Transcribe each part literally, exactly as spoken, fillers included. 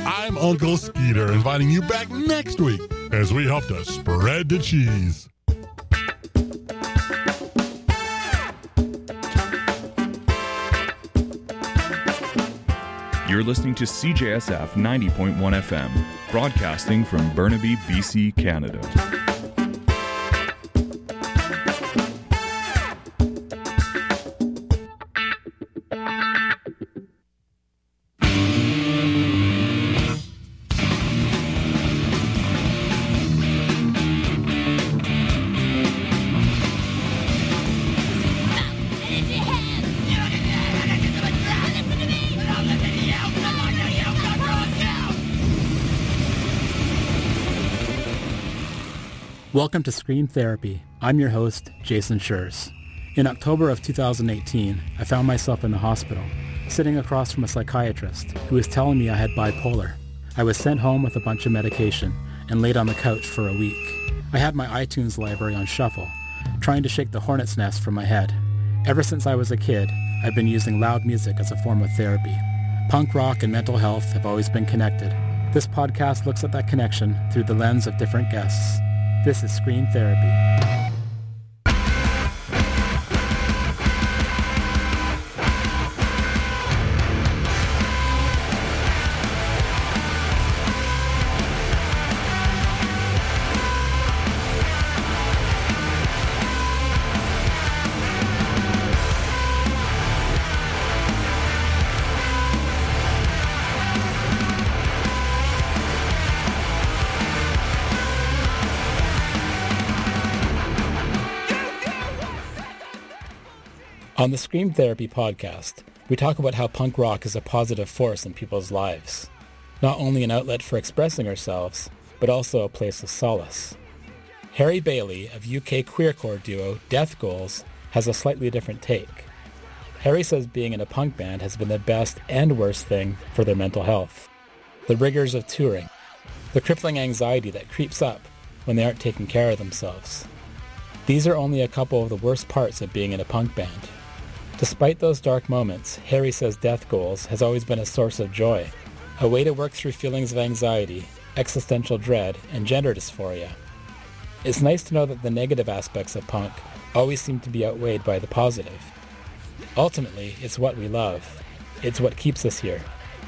I'm Uncle Skeeter, inviting you back next week as we help to spread the cheese. You're listening to C J S F ninety point one F M, broadcasting from Burnaby, B C, Canada. Welcome to Scream Therapy. I'm your host, Jason Schurz. In October of two thousand eighteen, I found myself in the hospital, sitting across from a psychiatrist who was telling me I had bipolar. I was sent home with a bunch of medication and laid on the couch for a week. I had my iTunes library on shuffle, trying to shake the hornet's nest from my head. Ever since I was a kid, I've been using loud music as a form of therapy. Punk rock and mental health have always been connected. This podcast looks at that connection through the lens of different guests. This is Scream Therapy. On the Scream Therapy podcast, we talk about how punk rock is a positive force in people's lives. Not only an outlet for expressing ourselves, but also a place of solace. Harry Bailey of U K queercore duo Death Goals has a slightly different take. Harry says being in a punk band has been the best and worst thing for their mental health. The rigors of touring, the crippling anxiety that creeps up when they aren't taking care of themselves. These are only a couple of the worst parts of being in a punk band. Despite those dark moments, Harry says Death Goals has always been a source of joy, a way to work through feelings of anxiety, existential dread, and gender dysphoria. It's nice to know that the negative aspects of punk always seem to be outweighed by the positive. Ultimately, it's what we love. It's what keeps us here.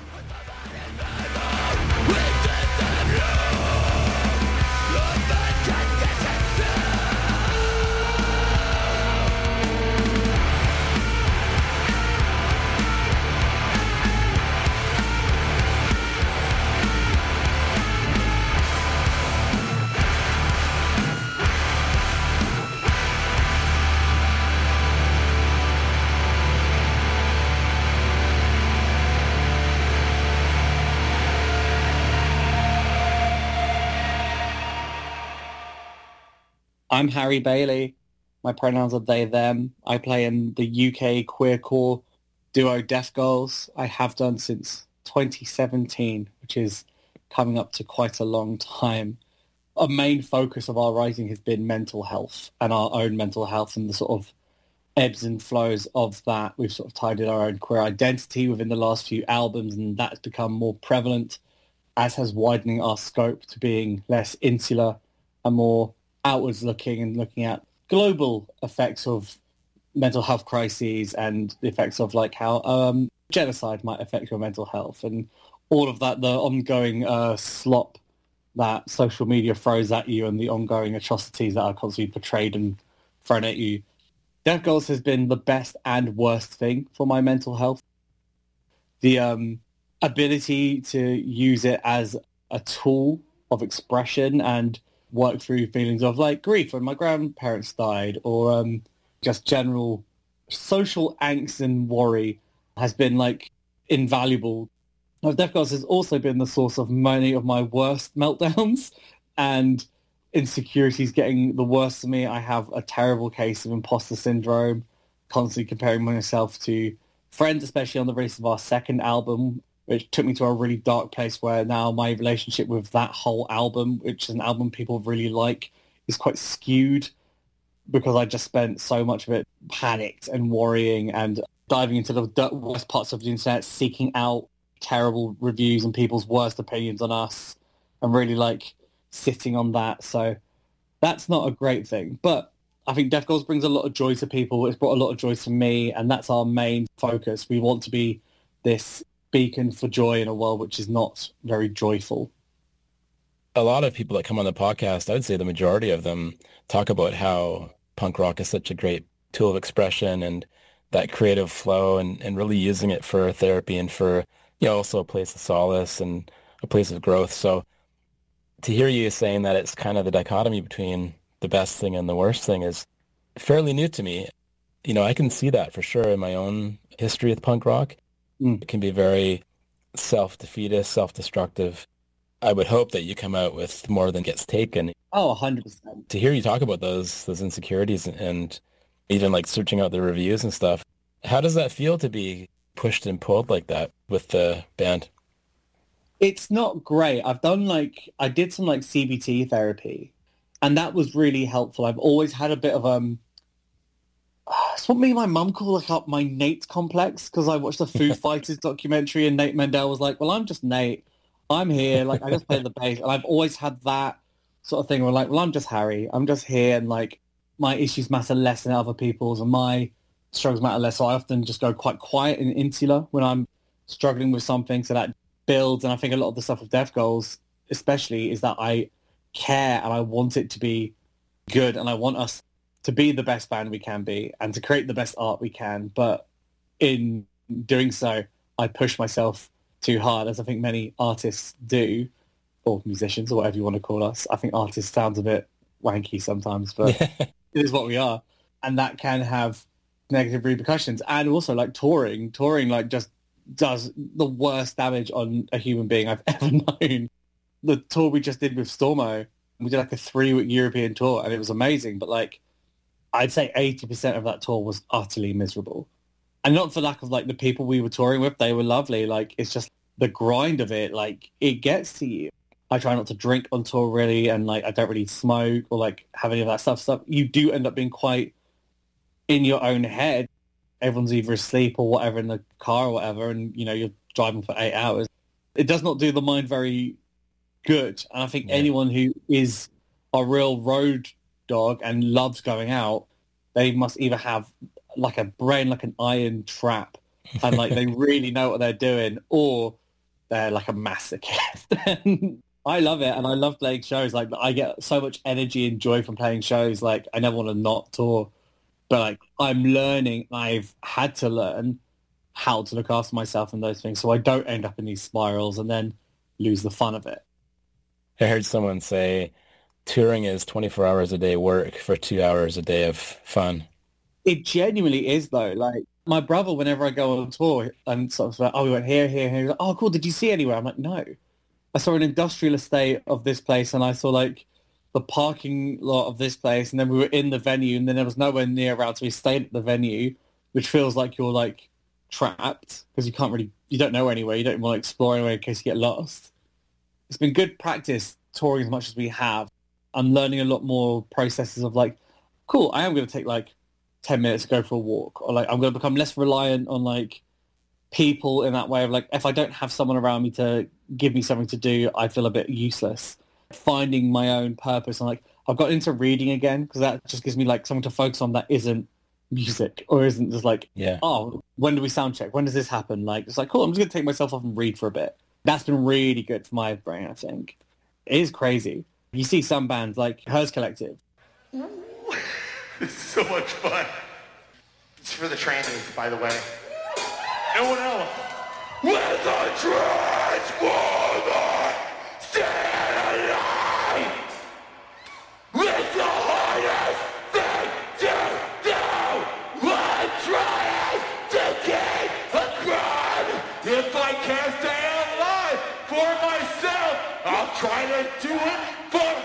I'm Harry Bailey. My pronouns are they, them. I play in the U K queercore duo Death Goals. I have done since twenty seventeen, which is coming up to quite a long time. A main focus of our writing has been mental health and our own mental health and the sort of ebbs and flows of that. We've sort of tied in our own queer identity within the last few albums, and that's become more prevalent, as has widening our scope to being less insular and more outwards looking and looking at global effects of mental health crises and the effects of like how um, genocide might affect your mental health and all of that, the ongoing uh, slop that social media throws at you and the ongoing atrocities that are constantly portrayed and thrown at you. Death Goals has been the best and worst thing for my mental health. The um, ability to use it as a tool of expression and work through feelings of like grief when my grandparents died or um, just general social angst and worry has been like invaluable. Now, Death Goals has also been the source of many of my worst meltdowns and insecurities getting the worst of me. I have a terrible case of imposter syndrome, constantly comparing myself to friends, especially on the release of our second album, which took me to a really dark place where now my relationship with that whole album, which is an album people really like, is quite skewed because I just spent so much of it panicked and worrying and diving into the worst parts of the internet, seeking out terrible reviews and people's worst opinions on us and really like sitting on that. So that's not a great thing. But I think Death Goals brings a lot of joy to people. It's brought a lot of joy to me, and that's our main focus. We want to be this beacon for joy in a world which is not very joyful. A lot of people that come on the podcast, I would say the majority of them talk about how punk rock is such a great tool of expression and that creative flow, and, and really using it for therapy and for, you know, also a place of solace and a place of growth. So to hear you saying that it's kind of the dichotomy between the best thing and the worst thing is fairly new to me. You know, I can see that for sure in my own history with punk rock. Mm. It can be very self-defeatist, self-destructive. I would hope that you come out with more than gets taken. Oh, one hundred percent. To hear you talk about those those insecurities and even like searching out the reviews and stuff, how does that feel to be pushed and pulled like that with the band? It's not great. I've done like, I did some like C B T therapy, and that was really helpful. I've always had a bit of, um, it's what me and my mum call like up my Nate complex, because I watched the Foo Fighters documentary and Nate Mendel was like, well, I'm just Nate. I'm here. Like, I just play the bass. And I've always had that sort of thing where like, well, I'm just Harry. I'm just here, and like my issues matter less than other people's and my struggles matter less. So I often just go quite quiet and insular when I'm struggling with something. So that builds. And I think a lot of the stuff with Death Goals especially is that I care and I want it to be good, and I want us to be the best band we can be and to create the best art we can. But in doing so, I push myself too hard, as I think many artists do, or musicians, or whatever you want to call us. I think artist sounds a bit wanky sometimes, but it is what we are. And that can have negative repercussions. And also like touring, touring like just does the worst damage on a human being I've ever known. The tour we just did with Stormo, we did like a three-week European tour, and it was amazing. But like, I'd say eighty percent of that tour was utterly miserable. And not for lack of like the people we were touring with, they were lovely. Like, it's just the grind of it, like it gets to you. I try not to drink on tour really, and like I don't really smoke or like have any of that stuff. Stuff you do end up being quite in your own head. Everyone's either asleep or whatever in the car or whatever, and you know you're driving for eight hours. It does not do the mind very good. And I think yeah. anyone who is a real road dog and loves going out, they must either have like a brain like an iron trap, and like they really know what they're doing, or they're like a masochist. I love it, and I love playing shows. Like, I get so much energy and joy from playing shows. Like, I never want to not tour, but like I'm learning. I've had to learn how to look after myself and those things, so I don't end up in these spirals and then lose the fun of it. I heard someone say touring is twenty-four hours a day work for two hours a day of fun. It genuinely is, though. Like, my brother, whenever I go on tour and sort of like, oh, we went here, here, here. He's like, oh, cool. Did you see anywhere? I'm like, no. I saw an industrial estate of this place, and I saw like the parking lot of this place, and then we were in the venue, and then there was nowhere near around, so we stayed at the venue, which feels like you're like trapped because you can't really, you don't know anywhere. You don't want to explore anywhere in case you get lost. It's been good practice touring as much as we have. I'm learning a lot more processes of like, cool, I am going to take like ten minutes to go for a walk, or like I'm going to become less reliant on like people in that way of like, if I don't have someone around me to give me something to do, I feel a bit useless. Finding my own purpose, and like I've got into reading again because that just gives me like something to focus on that isn't music or isn't just like, yeah, oh, when do we sound check? When does this happen? Like, it's like, cool, I'm just going to take myself off and read for a bit. That's been really good for my brain, I think. It is crazy. You see some bands like Hers Collective. This is so much fun. It's for the trannies, by the way. No one else. Let the transformer stand alive! It's the hardest thing to do! I'm trying to keep a crime! If I can't stay alive for myself, I'll try to do it for...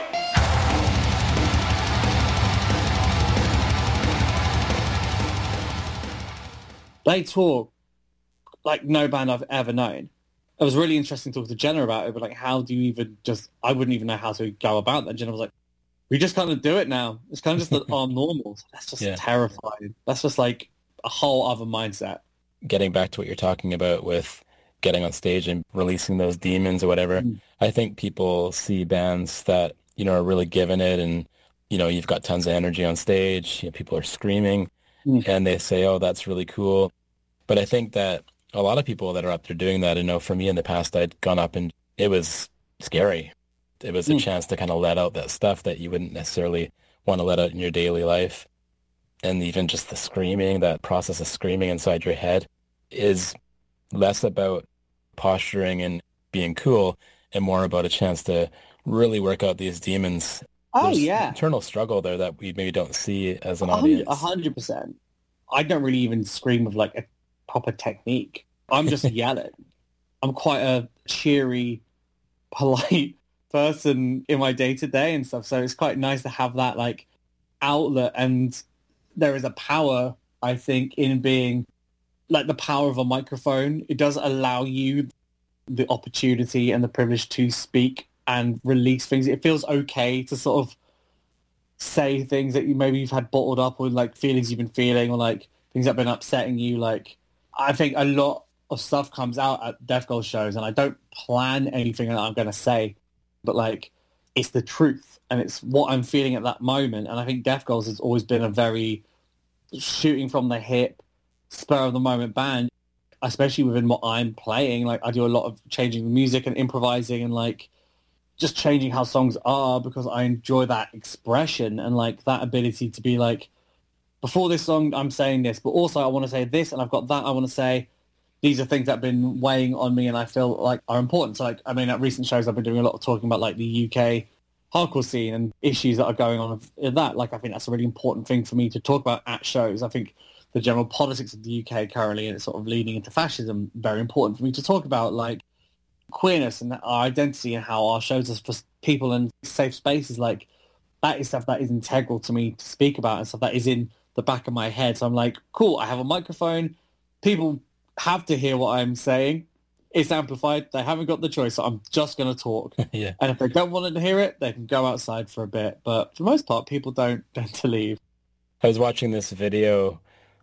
They talk like no band I've ever known. It was really interesting talking to Jenna about it, but like, how do you even just, I wouldn't even know how to go about that. Jenna was like, we just kind of do it now. It's kind of just our normal. That's just yeah. terrifying. That's just like a whole other mindset. Getting back to what you're talking about with getting on stage and releasing those demons or whatever. Mm. I think people see bands that, you know, are really giving it, and, you know, you've got tons of energy on stage, you know, people are screaming, mm. and they say, oh, that's really cool. But I think that a lot of people that are up there doing that, I know for me in the past, I'd gone up and it was scary. It was a mm. chance to kind of let out that stuff that you wouldn't necessarily want to let out in your daily life. And even just the screaming, that process of screaming inside your head is less about posturing and being cool and more about a chance to really work out these demons. Oh, There's yeah. an internal struggle there that we maybe don't see as an audience. A hundred percent. I don't really even scream with like a proper technique. I'm just yelling. I'm quite a cheery, polite person in my day-to-day and stuff. So it's quite nice to have that like outlet. And there is a power, I think, in being like the power of a microphone. It does allow you the opportunity and the privilege to speak and release things. It feels okay to sort of say things that you maybe you've had bottled up, or like feelings you've been feeling, or like things that have been upsetting you. Like, I think a lot of stuff comes out at Death Goals shows, and I don't plan anything that I'm going to say, but like, it's the truth and it's what I'm feeling at that moment. And I think Death Goals has always been a very shooting from the hip, spur of the moment band, especially within what I'm playing. Like, I do a lot of changing the music and improvising and like just changing how songs are, because I enjoy that expression and like that ability to be like, before this song I'm saying this, but also I want to say this, and I've got that I want to say. These are things that have been weighing on me and I feel like are important. So like, I mean, at recent shows I've been doing a lot of talking about like the U K hardcore scene and issues that are going on with that. Like, I think that's a really important thing for me to talk about at shows. I think the general politics of the U K currently, and it's sort of leading into fascism, very important for me to talk about, like queerness and our identity and how our shows are for people in safe spaces. Like, that is stuff that is integral to me to speak about and stuff that is in the back of my head. So I'm like, cool, I have a microphone. People have to hear what I'm saying. It's amplified. They haven't got the choice. So I'm just going to talk. Yeah. And if they don't want to hear it, they can go outside for a bit. But for the most part, people don't tend to leave. I was watching this video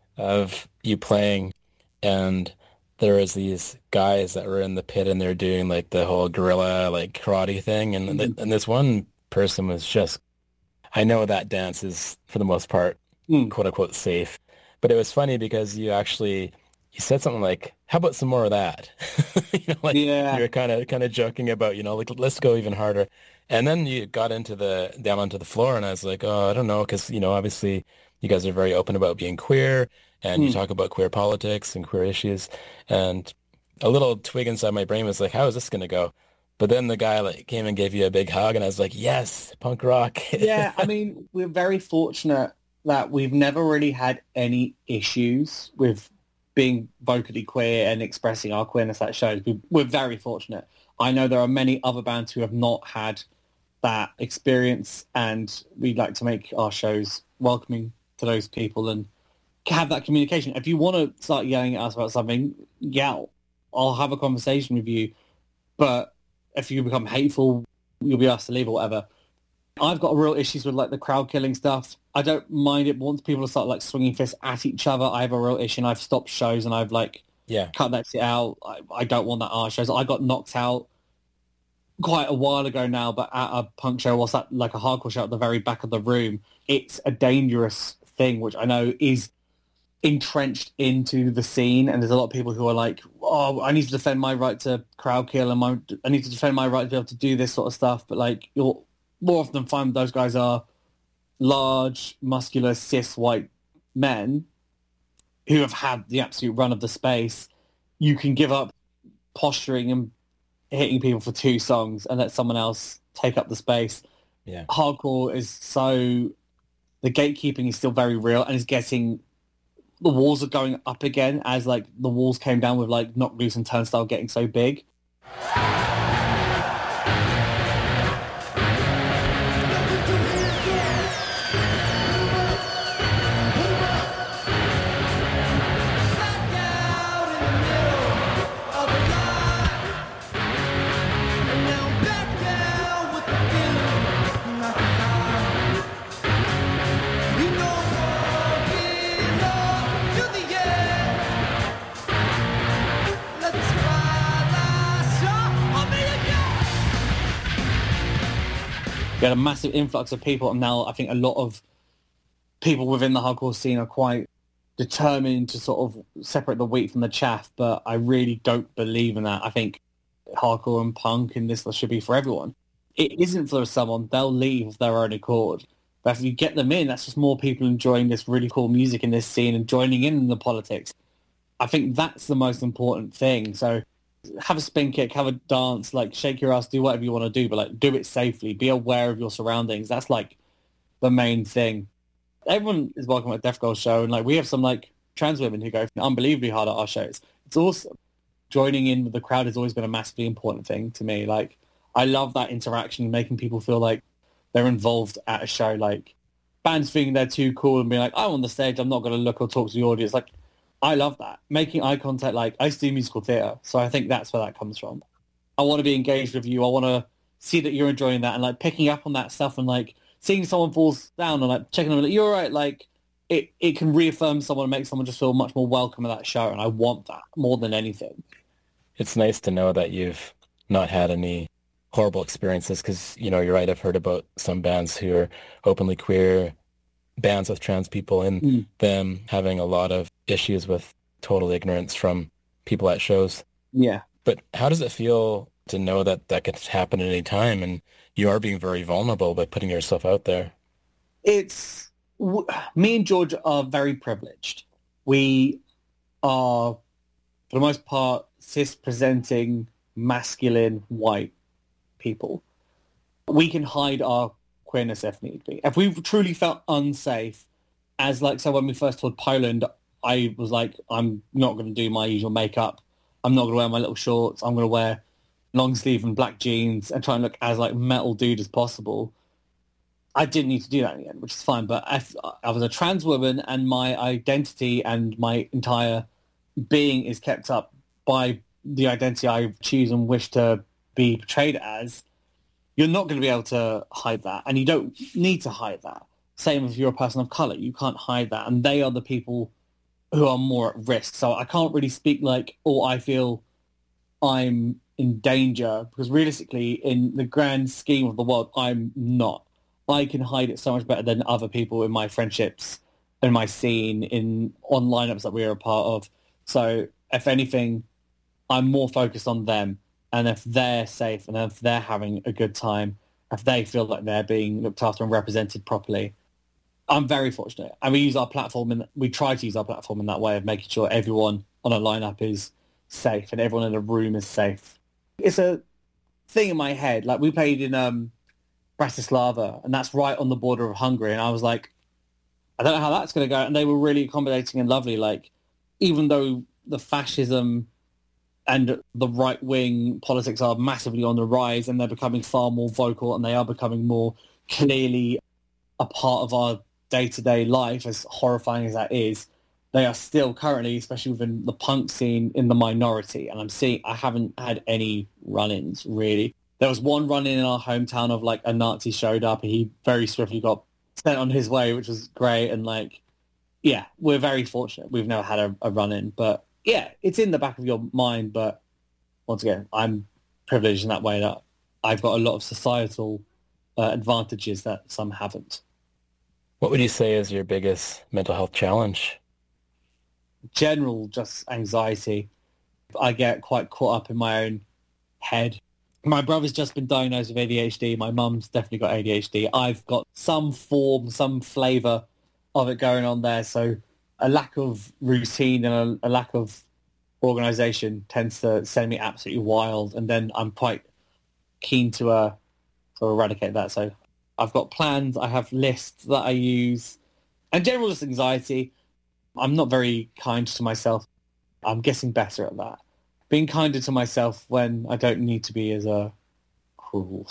of you playing, and there was these guys that were in the pit, and they're doing like the whole guerrilla like karate thing, and mm-hmm. th- and this one person was just, I know that dance is for the most part mm. quote unquote safe, but it was funny because you actually you said something like, how about some more of that? you know, like yeah. you were kind of kind of joking about, you know, like, let's go even harder. And then you got into the down onto the floor, and I was like, oh, I don't know, because, you know, obviously you guys are very open about being queer, and mm. you talk about queer politics and queer issues, and a little twig inside my brain was like, how is this going to go? But then the guy like came and gave you a big hug, and I was like, yes, punk rock. Yeah, I mean, we're very fortunate that we've never really had any issues with being vocally queer and expressing our queerness at shows. We're very fortunate. I know there are many other bands who have not had that experience, and we'd like to make our shows welcoming to those people and have that communication. If you want to start yelling at us about something, yell. I'll have a conversation with you. But if you become hateful, you'll be asked to leave or whatever. I've got real issues with like the crowd killing stuff. I don't mind it once people start like swinging fists at each other. I have a real issue, and I've stopped shows and I've like yeah cut that shit out. I, I don't want that at our shows. I got knocked out quite a while ago now, but at a punk show, what's that, like a hardcore show at the very back of the room. It's a dangerous thing, which I know is entrenched into the scene, and there's a lot of people who are like, oh, I need to defend my right to crowd kill, and my, I need to defend my right to be able to do this sort of stuff. But like, you'll more often find those guys are large, muscular, cis white men who have had the absolute run of the space. You can give up posturing and hitting people for two songs and let someone else take up the space. Yeah. Hardcore is so, the gatekeeping is still very real, and is getting, the walls are going up again as like the walls came down with like Knocked Loose and Turnstile getting so big. Let's ride. We had a massive influx of people, and now I think a lot of people within the hardcore scene are quite determined to sort of separate the wheat from the chaff, but I really don't believe in that. I think hardcore and punk and this should be for everyone. It isn't for someone, they'll leave of their own accord. But if you get them in, that's just more people enjoying this really cool music in this scene and joining in, in the politics. I think that's the most important thing. So have a spin kick, have a dance, like shake your ass, do whatever you want to do, but like do it safely. Be aware of your surroundings. That's like the main thing. Everyone is welcome at Death Girls show, and like we have some like trans women who go unbelievably hard at our shows. It's awesome. Joining in with the crowd has always been a massively important thing to me. Like I love that interaction, making people feel like they're involved at a show. Like bands thinking they're too cool and being like, I'm on the stage, I'm not going to look or talk to the audience. Like I love that. Making eye contact. Like I used to do musical theatre, so I think that's where that comes from. I want to be engaged with you. I want to see that you're enjoying that, and like picking up on that stuff, and like seeing someone falls down and like checking them, like you're all right. Like it, it can reaffirm someone and make someone just feel much more welcome at that show, and I want that more than anything. It's nice to know that you've not had any horrible experiences, because, you know, you're right, I've heard about some bands who are openly queer, bands with trans people in mm. them having a lot of issues with total ignorance from people at shows. Yeah. But how does it feel to know that that could happen at any time, and you are being very vulnerable by putting yourself out there? It's... Me and George are very privileged. We are, for the most part, cis-presenting, masculine, white people. We can hide our queerness if need be. If we truly felt unsafe, as like, so when we first toured Poland, I was like, I'm not going to do my usual makeup. I'm not going to wear my little shorts. I'm going to wear long sleeve and black jeans and try and look as like metal dude as possible. I didn't need to do that in the end, which is fine. But if I was a trans woman and my identity and my entire being is kept up by the identity I choose and wish to be portrayed as, you're not going to be able to hide that. And you don't need to hide that. Same if you're a person of colour. You can't hide that. And they are the people who are more at risk. So I can't really speak like, oh, I feel I'm in danger, because realistically, in the grand scheme of the world, I'm not. I can hide it so much better than other people in my friendships, in my scene, in on lineups that we are a part of. So if anything, I'm more focused on them. And if they're safe and if they're having a good time, if they feel like they're being looked after and represented properly, I'm very fortunate. And we use our platform, and we try to use our platform in that way of making sure everyone on a lineup is safe and everyone in a room is safe. It's a thing in my head. Like we played in um, Bratislava, and that's right on the border of Hungary. And I was like, I don't know how that's going to go. And they were really accommodating and lovely. Like, even though the fascism and the right-wing politics are massively on the rise, and they're becoming far more vocal, and they are becoming more clearly a part of our day-to-day life, as horrifying as that is, they are still currently, especially within the punk scene, in the minority. And I'm seeing, I haven't had any run-ins, really. There was one run-in in our hometown of, like, a Nazi showed up, and he very swiftly got sent on his way, which was great. And, like, yeah, we're very fortunate. We've never had a, a run-in. But, yeah, it's in the back of your mind. But, once again, I'm privileged in that way that I've got a lot of societal uh, advantages that some haven't. What would you say is your biggest mental health challenge? General, just anxiety. I get quite caught up in my own head. My brother's just been diagnosed with A D H D. My mum's definitely got A D H D. I've got some form, some flavour of it going on there. So a lack of routine and a, a lack of organisation tends to send me absolutely wild. And then I'm quite keen to uh, sort of eradicate that. So I've got plans. I have lists that I use. And general just anxiety. I'm not very kind to myself. I'm getting better at that. Being kinder to myself when I don't need to be as uh, cruel.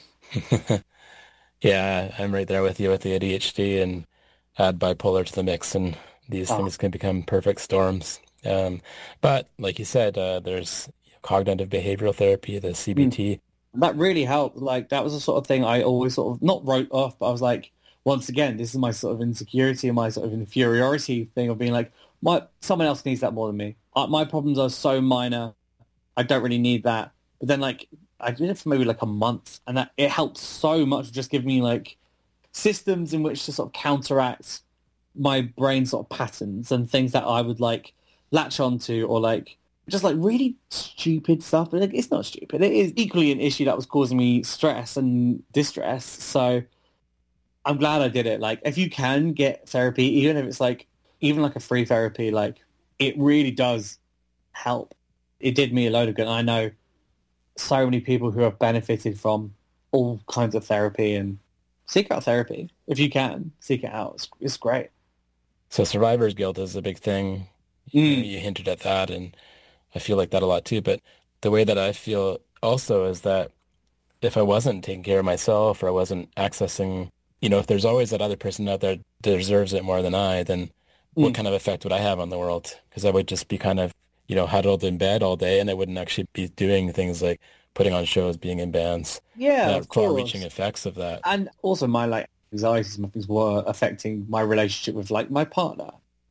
Yeah, I'm right there with you with the A D H D, and add bipolar to the mix, and these oh. things can become perfect storms. Um, but like you said, uh, there's cognitive behavioral therapy, the C B T. Mm. That really helped. Like, that was the sort of thing I always sort of not wrote off, but I was like, once again, this is my sort of insecurity and my sort of inferiority thing of being like, my someone else needs that more than me. Uh, my problems are so minor, I don't really need that. But then, like, I did it for maybe like a month, and that it helped so much, just giving me like systems in which to sort of counteract my brain sort of patterns and things that I would like latch onto, or like just like really stupid stuff. But like, it's not stupid. It is equally an issue that was causing me stress and distress. So I'm glad I did it. Like, if you can get therapy, even if it's like, even like a free therapy, like it really does help. It did me a load of good. And I know so many people who have benefited from all kinds of therapy, and seek out therapy. If you can, seek it out. It's, it's great. So survivor's guilt is a big thing. Mm. You, you hinted at that, and I feel like that a lot too. But the way that I feel also is that if I wasn't taking care of myself, or I wasn't accessing, you know, if there's always that other person out there that deserves it more than I, then mm. what kind of effect would I have on the world? Because I would just be kind of, you know, huddled in bed all day, and I wouldn't actually be doing things like putting on shows, being in bands. Yeah, the of course. far-reaching effects of that. And also my like anxieties and things were affecting my relationship with like my partner,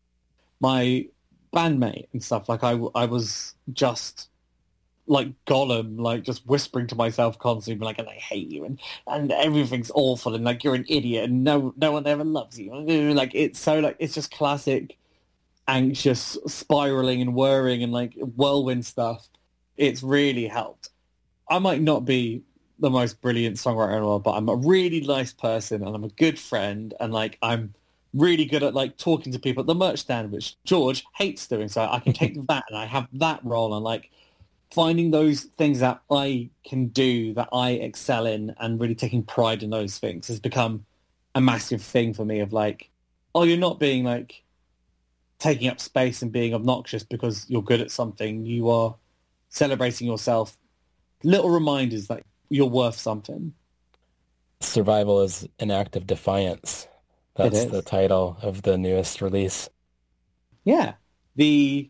my bandmate and stuff. Like I, I was just like Gollum, like just whispering to myself constantly, like, and I hate you, and, and everything's awful, and like you're an idiot, and no no one ever loves you. Like it's so like it's just classic anxious spiraling and worrying and like whirlwind stuff. It's really helped. I might not be the most brilliant songwriter in the world, but I'm a really nice person, and I'm a good friend, and like I'm really good at like talking to people at the merch stand, which George hates doing. So I can take that, and I have that role, and like finding those things that I can do, that I excel in, and really taking pride in those things has become a massive thing for me. Of like, oh, you're not being like taking up space and being obnoxious because you're good at something. You are celebrating yourself. Little reminders that you're worth something. Survival is an act of defiance. That's the title of the newest release. Yeah. The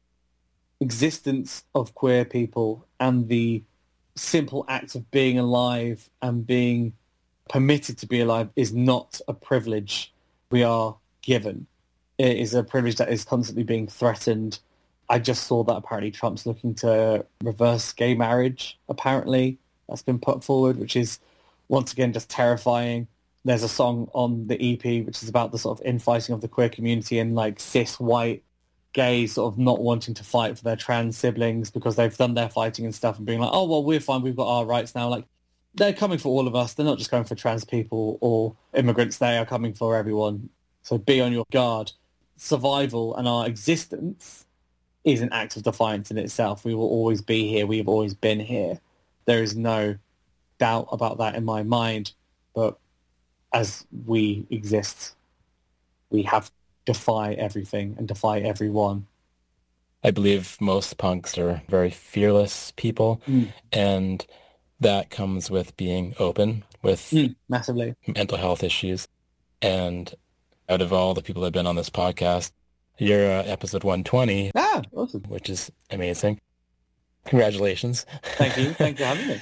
existence of queer people and the simple act of being alive and being permitted to be alive is not a privilege we are given. It is a privilege that is constantly being threatened. I just saw that apparently Trump's looking to reverse gay marriage, apparently. That's been put forward, which is, once again, just terrifying. There's a song on the E P which is about the sort of infighting of the queer community and like cis white gays sort of not wanting to fight for their trans siblings because they've done their fighting and stuff, and being like, oh, well, we're fine, we've got our rights now. Like, they're coming for all of us. They're not just going for trans people or immigrants. They are coming for everyone. So be on your guard. Survival and our existence is an act of defiance in itself. We will always be here. We've always been here. There is no doubt about that in my mind. But as we exist, we have to defy everything and defy everyone. I believe most punks are very fearless people, mm. and that comes with being open with mm, massively mental health issues. And out of all the people that have been on this podcast, you're uh, episode one twenty, ah, awesome, which is amazing. Congratulations. Thank you. Thank you for having me.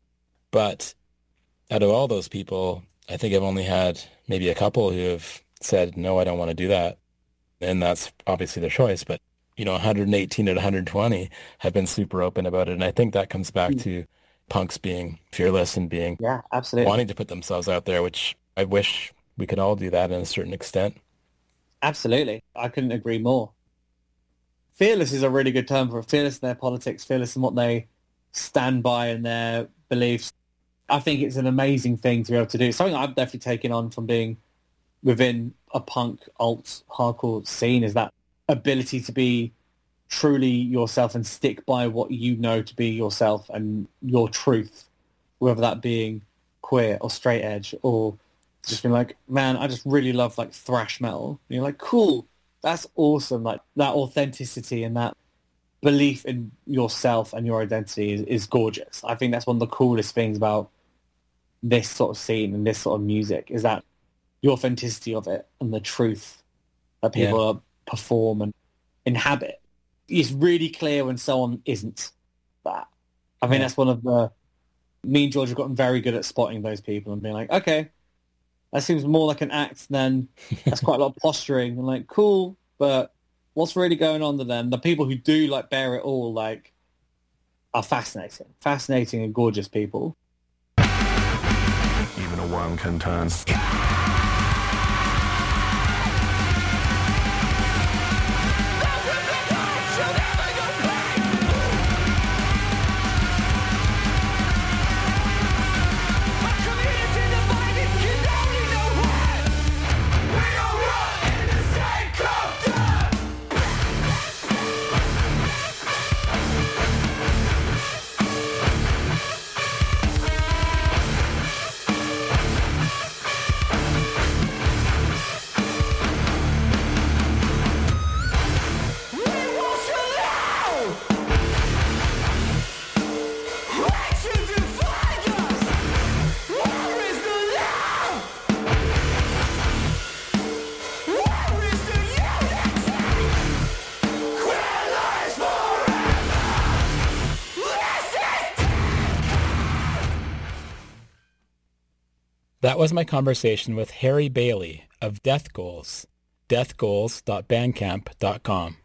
But out of all those people, I think I've only had maybe a couple who have said, no, I don't want to do that. And that's obviously their choice. But, you know, one hundred eighteen out of one hundred twenty have been super open about it. And I think that comes back mm. to punks being fearless and being yeah, absolutely wanting to put themselves out there, which I wish we could all do that in a certain extent. Absolutely. I couldn't agree more. Fearless is a really good term for it. Fearless in their politics, fearless in what they stand by and their beliefs. I think it's an amazing thing to be able to do. Something I've definitely taken on from being within a punk, alt, hardcore scene is that ability to be truly yourself and stick by what you know to be yourself and your truth, whether that being queer or straight edge or just being like, man, I just really love like thrash metal. And you're like, cool, that's awesome. Like that authenticity and that belief in yourself and your identity is, is gorgeous. I think that's one of the coolest things about this sort of scene and this sort of music is that the authenticity of it and the truth that people yeah. perform and inhabit is really clear when someone isn't that. I mean, yeah. that's one of the... Me and George have gotten very good at spotting those people and being like, okay, that seems more like an act than that's quite a lot of posturing. And like, cool, but what's really going on to them? The people who do like bear it all, like, are fascinating, fascinating and gorgeous people. Even a worm can turn. That was my conversation with Harry Bailey of Death Goals, death goals dot bandcamp dot com.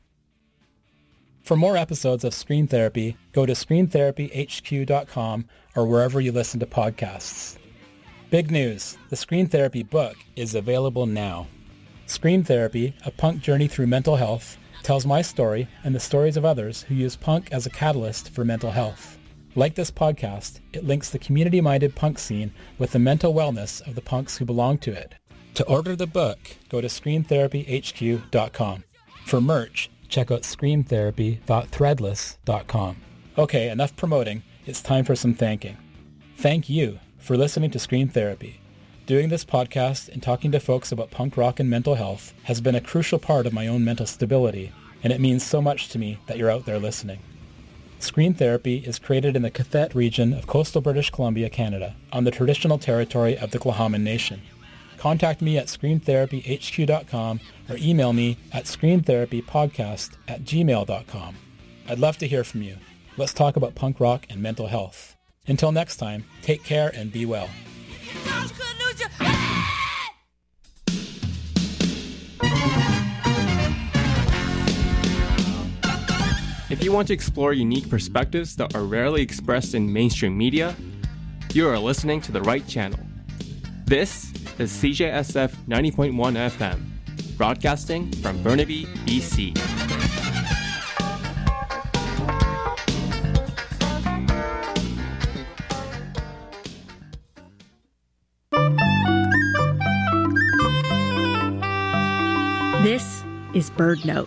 For more episodes of Screen Therapy, go to screen therapy h q dot com or wherever you listen to podcasts. Big news, the Screen Therapy book is available now. Screen Therapy, A Punk Journey Through Mental Health, tells my story and the stories of others who use punk as a catalyst for mental health. Like this podcast, it links the community-minded punk scene with the mental wellness of the punks who belong to it. To order the book, go to screen therapy h q dot com. For merch, check out screen therapy dot threadless dot com. Okay, enough promoting. It's time for some thanking. Thank you for listening to Screen Therapy. Doing this podcast and talking to folks about punk rock and mental health has been a crucial part of my own mental stability, and it means so much to me that you're out there listening. Screen Therapy is created in the Cathet region of coastal British Columbia, Canada, on the traditional territory of the Tla'amin Nation. Contact me at screen therapy h q dot com or email me at screen therapy podcast at gmail dot com. I'd love to hear from you. Let's talk about punk rock and mental health. Until next time, take care and be well. If you want to explore unique perspectives that are rarely expressed in mainstream media, you are listening to the right channel. This is C J S F ninety point one F M, broadcasting from Burnaby, B C. This is Bird Note.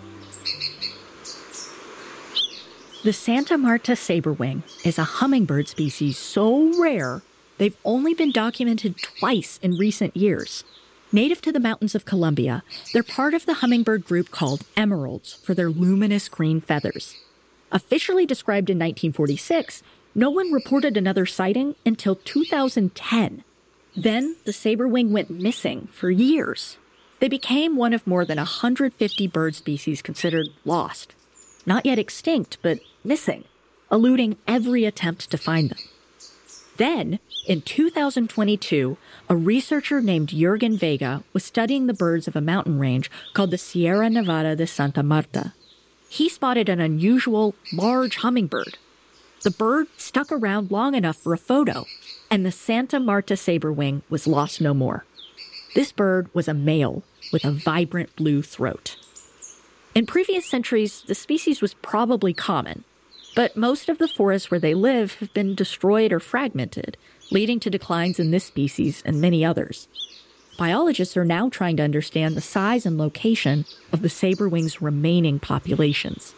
The Santa Marta saberwing is a hummingbird species so rare, they've only been documented twice in recent years. Native to the mountains of Colombia, they're part of the hummingbird group called emeralds for their luminous green feathers. Officially described in nineteen forty-six, no one reported another sighting until two thousand ten. Then, the saberwing went missing for years. They became one of more than one hundred fifty bird species considered lost. Not yet extinct, but missing, eluding every attempt to find them. Then, in two thousand twenty-two, a researcher named Jürgen Vega was studying the birds of a mountain range called the Sierra Nevada de Santa Marta. He spotted an unusual, large hummingbird. The bird stuck around long enough for a photo, and the Santa Marta saberwing was lost no more. This bird was a male with a vibrant blue throat. In previous centuries, the species was probably common, but most of the forests where they live have been destroyed or fragmented, leading to declines in this species and many others. Biologists are now trying to understand the size and location of the saberwing's remaining populations.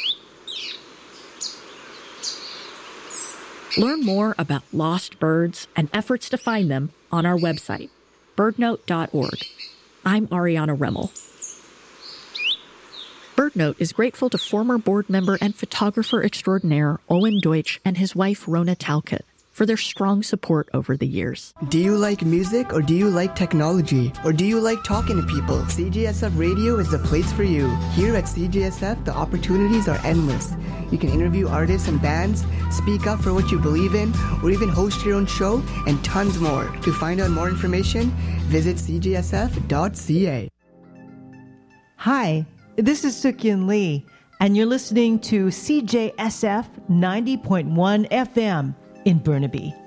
Learn more about lost birds and efforts to find them on our website, bird note dot org. I'm Ariana Remmel. BirdNote is grateful to former board member and photographer extraordinaire Owen Deutsch and his wife Rona Talcott for their strong support over the years. Do you like music or do you like technology? Or do you like talking to people? C J S F Radio is the place for you. Here at C J S F, the opportunities are endless. You can interview artists and bands, speak up for what you believe in, or even host your own show, and tons more. To find out more information, visit c j s f dot c a. Hi. This is Suk-Yun Lee, and you're listening to C J S F ninety point one F M in Burnaby.